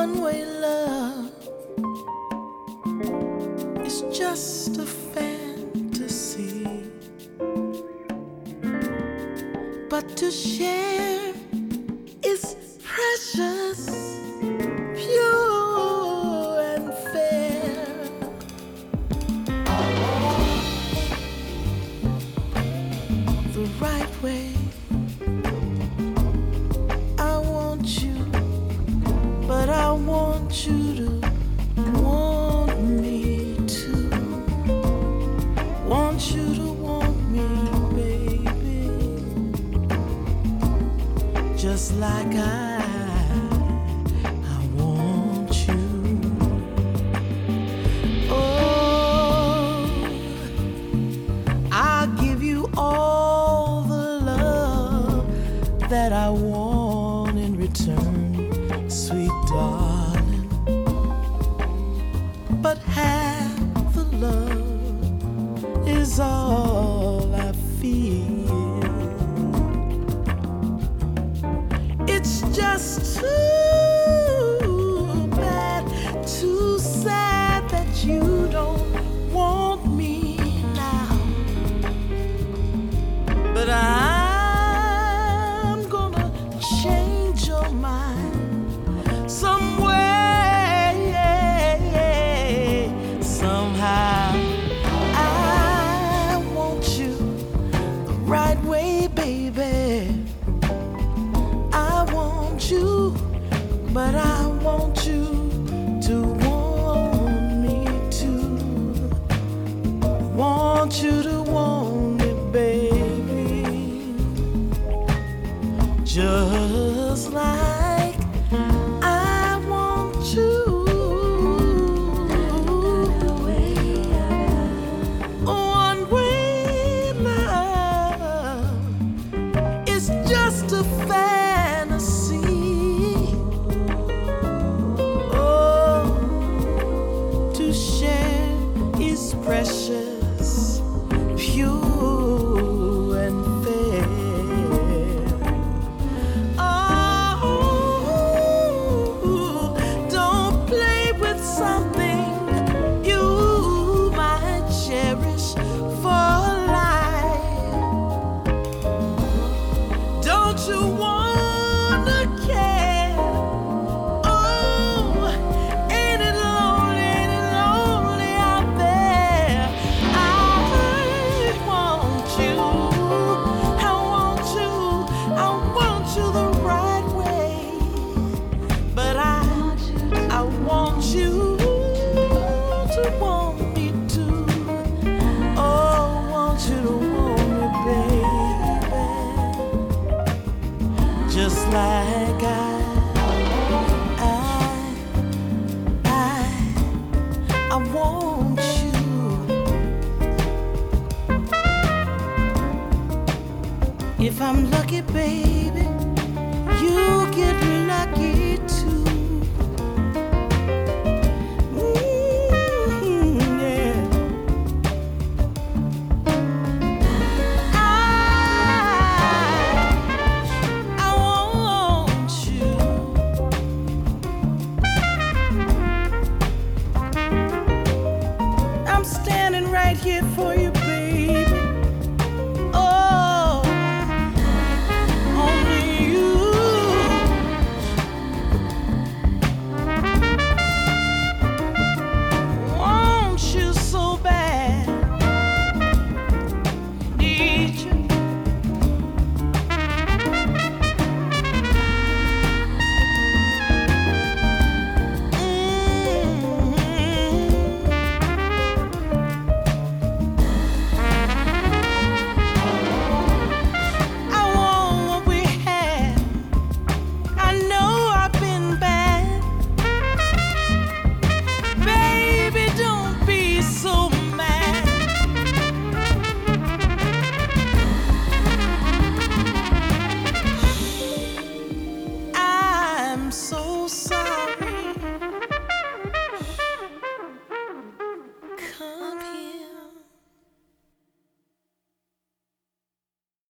One-way love is just a fantasy, but to share is precious, pure and fair. The right way. I want you, but I want you to want me too. Want you to want me, baby, just like I want you. Oh, I'll give you all the love that I want in return, sweet darling. But half the love is all I feel. It's just too bad, too sad that you don't want me now. But I'm gonna change your mind some way, somehow. I want you the right way, baby. I want you, but I want you to want me too. Want you to want me, baby, just like I want you. One-way love is just a fantasy. Oh, to share is precious, pure and fair. Oh, don't play with something you might cherish for life. Don't you wanna care? Oh, ain't it lonely out there? I want you, I want you, I want you the right way. But I want you to want me too. Oh, want you to want me, baby, just like I want you. If I'm lucky, baby,